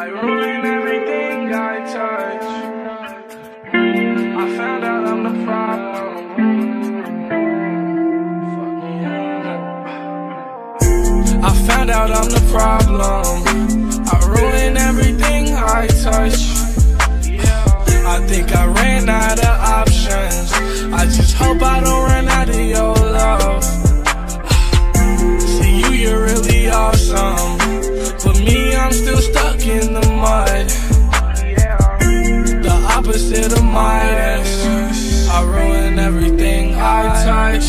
I ruin everything I touch. I found out I'm the problem. I found out I'm the problem. I ruin everything I touch. I think I ran out of options. I just hope I don't run out of your love. See you, you're really awesome, but me, I'm still stuck in the mud. The opposite of Midas. I ruin everything I touch.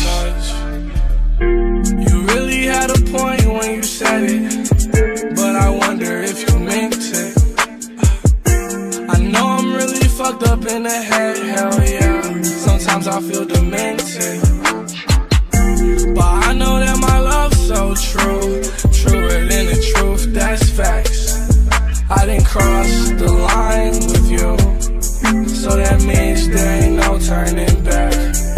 You really had a point when you said it, but I wonder if you meant it. I know I'm really fucked up in the head, hell yeah. Sometimes I feel demented, but I know that my love's so true, truer than the truth, that's facts. I didn't cross the line with you, so that means there ain't no turning back.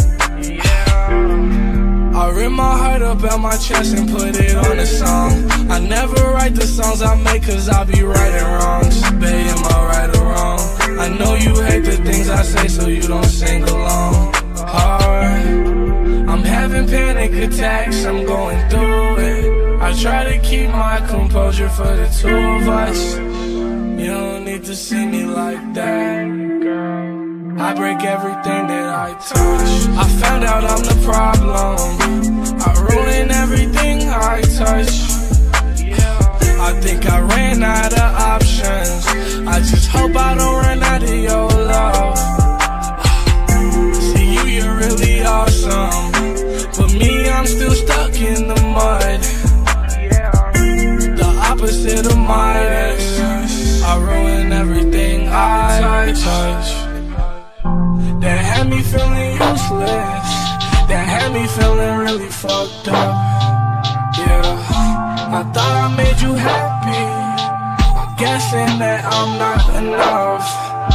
I rip my heart up out my chest and put it on a song. I never write the songs I make cause I be righting wrongs. Babe, am I right or wrong? I know you hate the things I say so you don't sing along. Hard, I'm having panic attacks, I'm going through it. I try to keep my composure for the two of us. You don't need to see me like that, girl. I break everything that I touch. I found out I'm the problem. I ruin everything I touch. I think I ran out of options. I just hope I don't run out of your love. See you, you're really awesome, but me, I'm still stuck in the mud. The opposite of Midas. I ruin everything I touch. That had me feeling useless. That had me feeling really fucked up. Yeah, I thought I made you happy. I'm guessing that I'm not enough.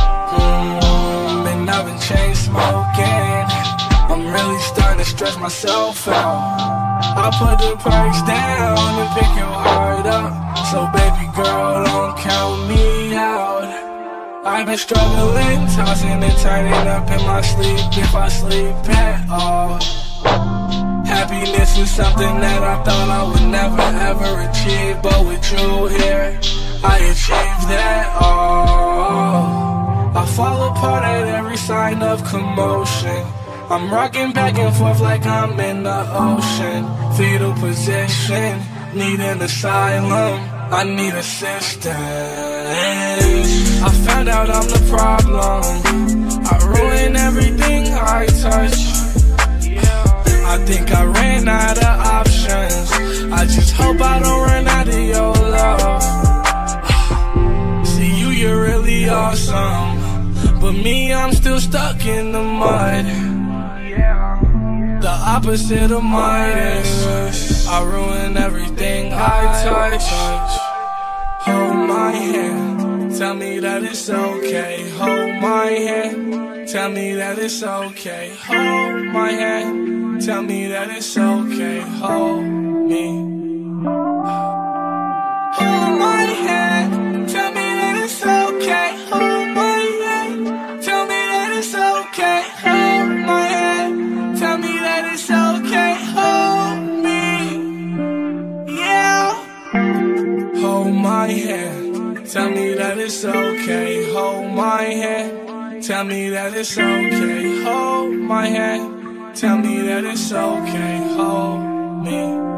And I've been chain smoking. I'm really starting to stress myself out. I put the perks down and pick your heart up. So baby girl, don't count me out. I've been struggling, tossing and turning up in my sleep, if I sleep at all. Happiness is something that I thought I would never ever achieve, but with you here, I achieved that all. I fall apart at every sign of commotion. I'm rocking back and forth like I'm in the ocean. Fetal position, need an asylum, I need assistance. I found out I'm the problem. I ruin everything I touch. I think I ran out of options. I just hope I don't run out of your love. See you, you're really awesome, but me, I'm still stuck in the mud. The opposite of Midas. I ruin everything I touch. Hold my hand, tell me that it's okay. Hold my hand, tell me that it's okay. Hold my hand, tell me that it's okay. Hold me. Hold my hand, tell me that it's okay. Hold my hand, tell me that it's okay. Hold my hand, tell me that it's okay. Hold me, yeah. Hold my hand, tell me that it's okay. Hold my hand, tell me that it's okay. Hold my hand, tell me that it's okay. Hold me.